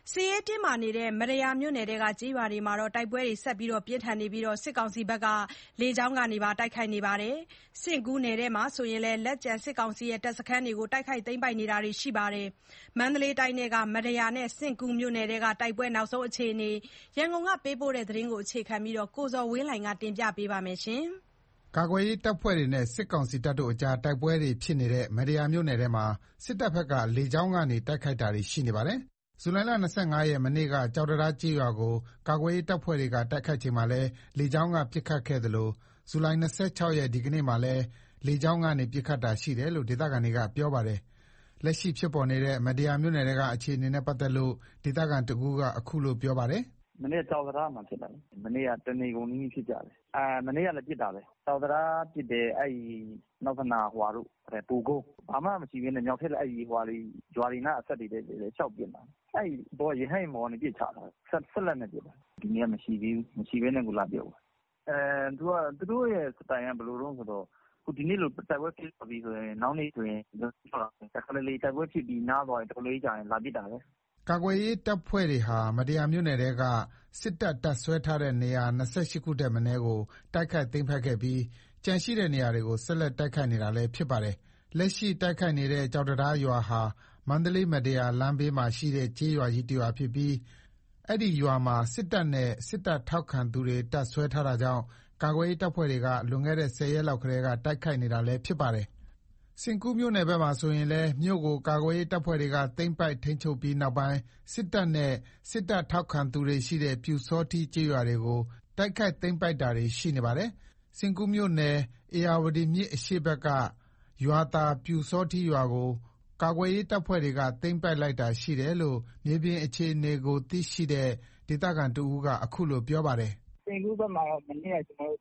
စစ်ရေးတင်းမာနေတဲ့ မတ္တရာမြို့နယ်ထဲက ကျေးရွာတွေမှာ တိုက်ပွဲတွေဆက်လက်ပြင်းထန်နေပြီး စစ်ကောင်စီဘက်က လေကြောင်းကနေပါ တိုက်ခိုက်နေပါတယ်။ စဉ့်ကူးနယ်ထဲမှာဆိုရင်လည်း လက်ကျန်စစ်ကောင်စီတပ်စခန်းတွေကို တိုက်ခိုက်သိမ်းပိုက်နေတာတွေရှိပါတယ်။ မန္တလေးတိုင်းထဲက မတ္တရာနဲ့ စဉ့်ကူးမြို့နယ်ထဲက တိုက်ပွဲနောက်ဆုံးအခြေအနေ ရန်ကုန်ကပေးပို့တဲ့သတင်းကို အခြေခံပြီး ကိုဇော်ဝင်းလှိုင်က တင်ပြပေးထားပါတယ်။ ကာကွယ်ရေးတပ်ဖွဲ့တွေနဲ့ စစ်ကောင်စီတပ်တို့ကြား တိုက်ပွဲတွေဖြစ်နေတဲ့ မတ္တရာမြို့နယ်ထဲမှာ စစ်တပ်ဘက်က လေကြောင်းကနေ တိုက်ခိုက်တာတွေရှိနေပါတယ်။ ဇူလိုင် ၂၅ ရက် မနေ့က ကျောက်တံတားကျေးရွာကို ကာကွယ်ရေးတပ်ဖွဲ့တွေက တိုက်ခိုက်ချိန်မှာလည်း လေကြောင်းက ပစ်ခတ်ခဲ့သလို ဇူလိုင် ၂၆ ရက် ဒီကနေ့မှာလည်း လေကြောင်းကနေ ပစ်ခတ်တာရှိတယ်လို့ ဒေသခံတွေက ပြောပါတယ်။ လက်ရှိဖြစ်ပေါ်နေတဲ့ မတ္တရာမြို့နယ်ထဲက အခြေအနေနဲ့ ပတ်သက်လို့ ဒေသခံတဦးက အခုလို ပြောပါတယ်။ "မနေ့က ကျောက်တံတားမှာဖြစ်တာ။ မနေ့က တနေကုန်နီးနီးဖြစ်ကြတယ်။ မနေ့ကလည်းပစ်တာပဲ။ ကျောက်တံတားပစ်တယ်။ နောက်ဖနားဘိုကုန်းဘာမှမရှိဘဲနဲ့ မြောက်ထဲရွာတွေနားအစပ်တွေထဲလျှောက်ပစ်တာ။ ရဟတ်ယာဉ်ပေါ်ကနေပစ်ချတာ။ စက်လက်နဲ့ပစ်တာ။ ဒီနေ့ကမရှိသေးဘူး။ မရှိဘဲနဲ့ကိုလာပြုတ်တာ။ သူတို့ရဲ့စတိုင်က ဘယ်လိုတုန်းဆိုတော့ ဒီနေ့လိုတိုက်ပွဲဖြစ်ပြီဆိုရင် နောက်နေ့ဆိုရင် တခါတလေတိုက်ပွဲဖြစ်ပြီးနားသွားရင် တော်တော်လေးကြာရင်လာပစ်တာပဲ။ " ကာကွယ်ရေးတပ်ဖွဲ့တွေဟာ မတ္တရာမြို့နယ်ထဲက စစ်တပ် တပ်စွဲထားတဲ့နေရာ ၂၈ ခုထက်မနည်းကို တိုက်ခိုက်သိမ်းပိုက်ခဲ့ပြီး ကျန်ရှိတဲ့နေရာတွေကို ဆက်လက်တိုက်ခိုက်နေတာလည်း ဖြစ်ပါတယ်။ လက်ရှိတိုက်ခိုက်နေတဲ့ ကျောက်တံတားရွာဟာ မန္တလေး-မတ္တရာလမ်းဘေးမှာရှိတဲ့ ကျေးရွာကြီးတရွာဖြစ်ပြီး အဲဒီရွာမှာ စစ်တပ်နဲ့ စစ်တပ်ထောက်ခံသူတွေ တပ်စွဲထားတာကြောင့် ကာကွယ်ရေးတပ်ဖွဲ့တွေက လွန်ခဲ့တဲ့ ၁၀ ရက်လောက်ကတည်းက တိုက်ခိုက်နေတာလည်း ဖြစ်ပါတယ်။ စဉ့်ကူးမြို့နယ်ဘက်မှာဆိုရင်လည်း မြို့ကို ကာကွယ်ရေးတပ်ဖွဲ့တွေက သိမ်းပိုက်ထိန်းချုပ်ပြီးနောက်ပိုင်း စစ်တပ်နဲ့ စစ်တပ်ထောက်ခံသူတွေရှိတဲ့ ပျူစောထီးကျေးရွာတွေကို တိုက်ခိုက်သိမ်းပိုက်တာတွေ ရှိနေပါတယ်။ စဉ့်ကူးမြို့နယ် ဧရာဝတီမြစ်အရှေ့ဘက်က ရွာသာ ပျူစောထီးရွာကို ကာကွယ်ရေးတပ်ဖွဲ့တွေက သိမ်းပိုက်လိုက်တာရှိတယ်လို့ မြေပြင်အခြေအနေကိုသိရှိတဲ့ ဒေသခံတဦးက အခုလို ပြောပါတယ်။ "စဉ့်ကူးဘက်မှာတော့ မနေ့က ပျူရွာ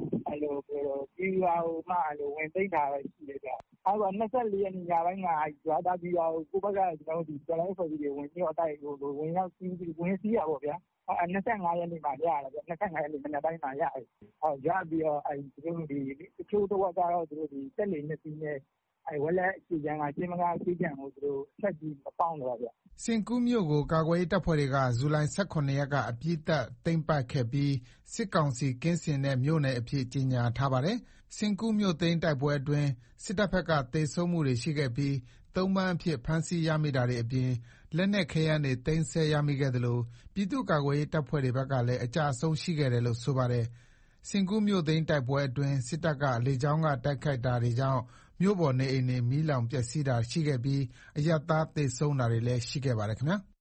ကို ဝင်သိမ်းထားတာရှိတယ်ဗျ။ ၂၄ ရက်ညပိုင်းက ရွာသာပျူရွာကို ကိုယ့်ဘက်က တော်လှန်ရေးအဖွဲ့အစည်းတွေဝင်စီးတာပေါ့ဗျာ။ ၂၅ ရက်နေ့မှာရတာဗျ။ ၂၅ ရက်နေ့မနက်ပိုင်းမှာရတယ်။ ရပြီးတော့တချို့တဝက်ကတော့ စက်လှေ ၂ စီးနဲ့ ဝက်လက်အရှေ့ခြမ်းက ကျင်းမကားကျေးခြံကိုဆက်ပြီးပေါင်းသွားတာဗျ။ " စဉ့်ကူးမြို့ကို ကာကွယ်ရေးတပ်ဖွဲ့တွေက ဇူလိုင် ၁၇ ရက်က အပြီးသတ်သိမ်းပိုက်ခဲ့ပြီး စစ်ကောင်စီကင်းစင်တဲ့မြို့နယ်အဖြစ် ကြေညာထားပါတယ်။ စဉ့်ကူးမြို့သိမ်းတိုက်ပွဲအတွင်း စစ်တပ်ဘက်က သေဆုံးမှုတွေရှိခဲ့ပြီး သုံ့ပန်းအဖြစ် ဖမ်းဆီးရမိတာတွေအပြင် လက်နက်ခဲယမ်းတွေ သိမ်းဆည်းရမိခဲ့သလို ပြည်သူ့ကာကွယ်ရေးတပ်ဖွဲ့တွေဘက်ကလည်း အကျအဆုံးရှိခဲ့တယ်လို့ ဆိုပါတယ်။ စဉ့်ကူးမြို့သိမ်းတိုက်ပွဲအတွင်း စစ်တပ်က လေကြောင်းက တိုက်ခိုက်တာတွေကြောင့် မြို့ပေါ်နေအိမ်တွေ မီးလောင်ပျက်စီးတာရှိခဲ့ပြီး အရပ်သားသေဆုံးတာတွေလည်း ရှိခဲ့ပါတယ်ခင်ဗျာ။